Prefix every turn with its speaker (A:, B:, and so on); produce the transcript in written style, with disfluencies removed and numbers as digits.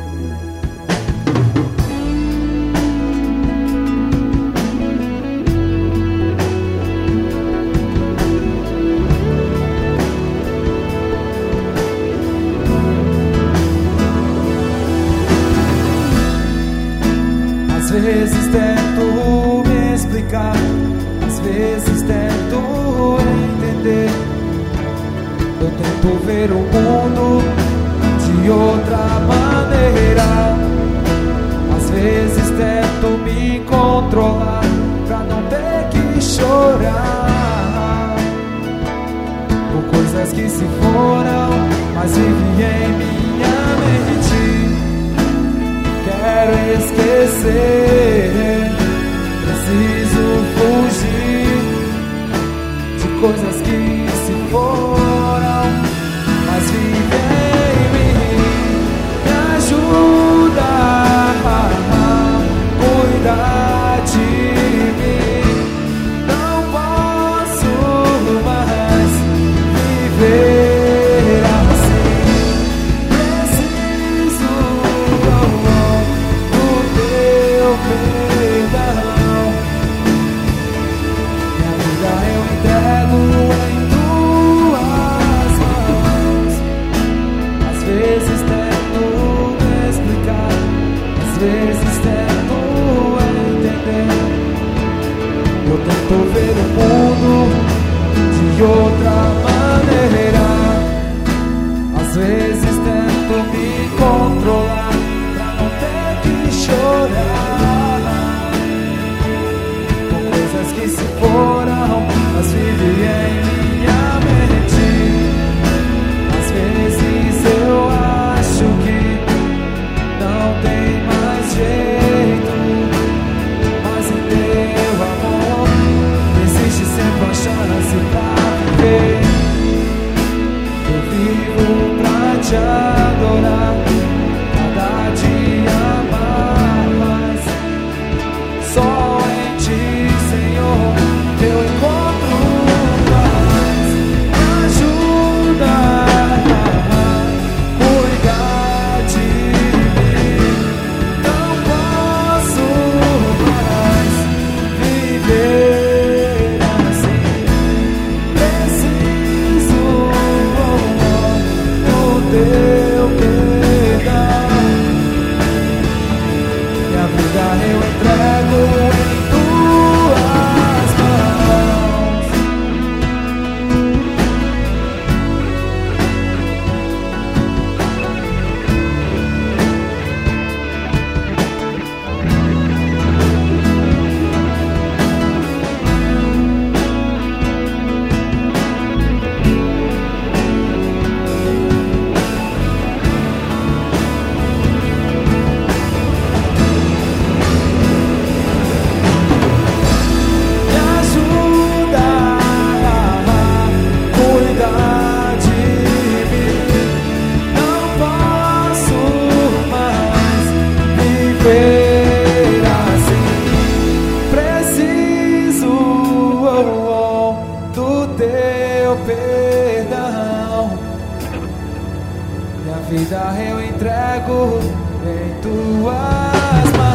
A: Às vezes tento me explicar, às vezes tento entender. Eu tento ver o mundo de outra maneira. Às vezes tento me controlar pra não ter que chorar por coisas que se foram, mas vive em minha mente. Quero esquecer, preciso fugir de coisas que se foram, mas vivem em mim. Me ajuda a cuidar de mim. Não posso mais viver assim. Preciso do teu perdão. Minha vida eu entrego em tuas mãos. Às vezes tento me explicar, às vezes tento entender. Eu tento ver o mundo de outra maneira. Às vezes tento me controlar pra não ter que chorar por coisas que se foram, mas vivem em minha mente. Às vezes eu acho que não tem mais jeito, mas em teu amor existe sempre uma chance pra viver. Eu vivo pra te adorar, cada dia mais. Só em ti, Senhor, eu encontro paz. Me ajuda a cuidar de mim. Não posso mais viver assim. Preciso do teu perdão. Minha vida eu entrego em tuas mãos. Me ajuda a cuidar de mim. Não posso mais viver assim. Preciso do teu perdão. Minha vida eu entrego em tuas mãos.